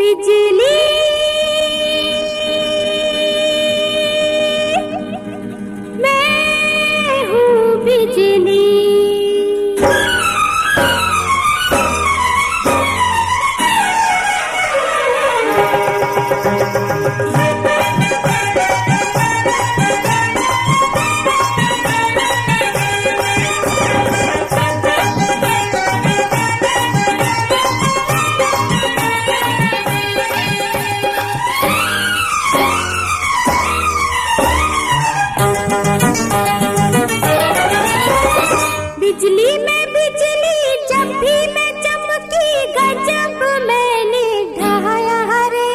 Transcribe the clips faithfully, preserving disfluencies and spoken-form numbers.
बिजली मैं हूँ बिजली। बिजली में बिजली जब भी मैं चमकी गजब मैंने ढाया रे।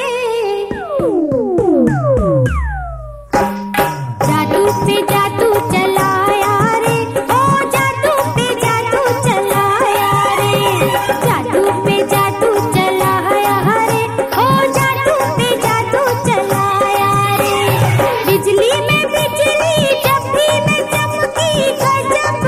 जादू पे जादू चलाया रे, ओ जादू पे जादू चलाया रे। जादू पे जादू चलाया रे, ओ जादू पे जादू चलाया रे। बिजली में बिजली जब भी मैं चमकी गजब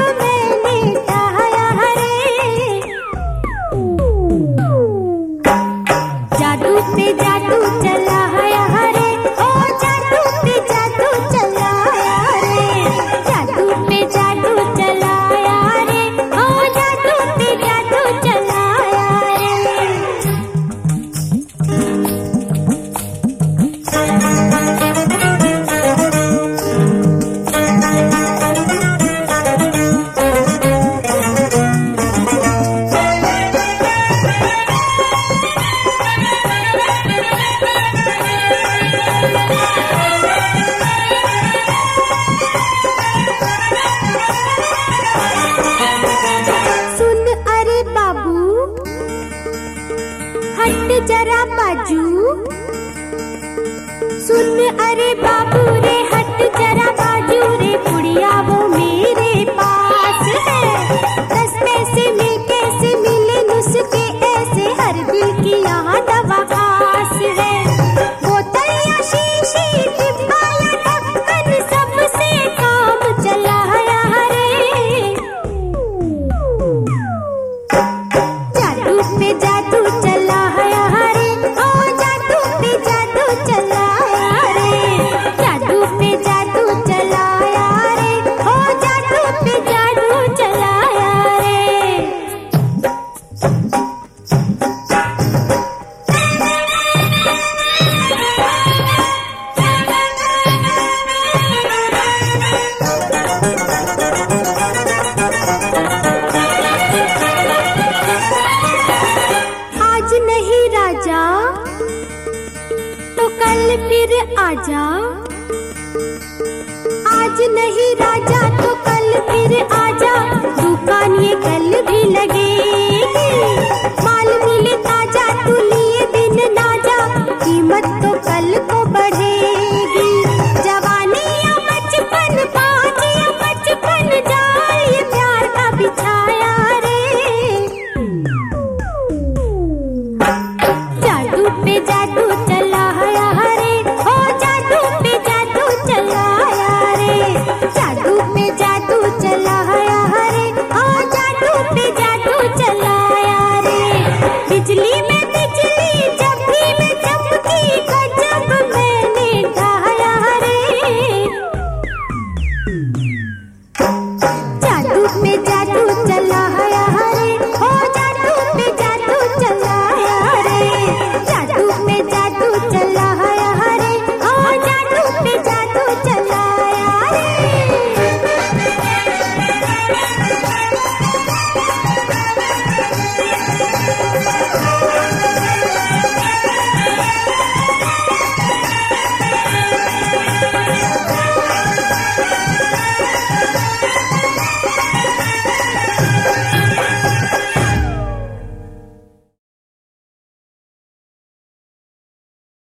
जादू पे जादू चलाया रे, ओ जादू पे जादू चलाया रे। जादू पे जादू चलाया रे, ओ जादू पे जादू चलाया हट जरा बाजू, सुन अरे बाबू रे हट जरा बाजू रे। पुड़िया वो मेरे पास है, दस पैसे में कैसे मिले नुस्खे ऐसे, हर दिल की यहाँ दवा खास है। बोतल या शीशी डिब्बा या ढक्कन सबसे काम चलाया रे। जादू पे जादू चला तो कल फिर आजा।